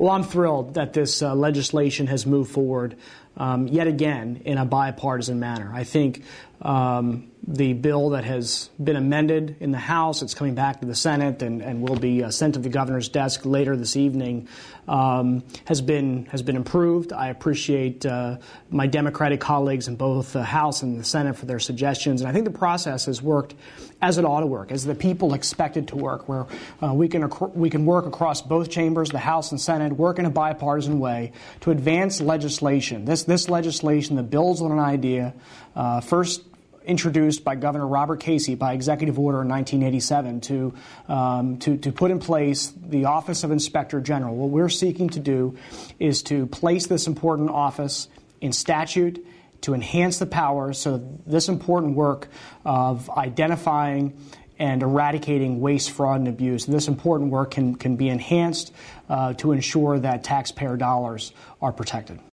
Well, I'm thrilled that this legislation has moved forward yet again in a bipartisan manner. I think the bill that has been amended in the House, it's coming back to the Senate and will be sent to the governor's desk later this evening, has been improved. I appreciate my Democratic colleagues in both the House and the Senate for their suggestions. And I think the process has worked as it ought to work, as the people expect it to work, where we can work across both chambers, the House and Senate, work in a bipartisan way to advance legislation. This legislation that builds on an idea first introduced by Governor Robert Casey by executive order in 1987 to put in place the Office of Inspector General. What we're seeking to do is to place this important office in statute to enhance the powers so this important work of identifying and eradicating waste, fraud, and abuse. This important work can be enhanced to ensure that taxpayer dollars are protected.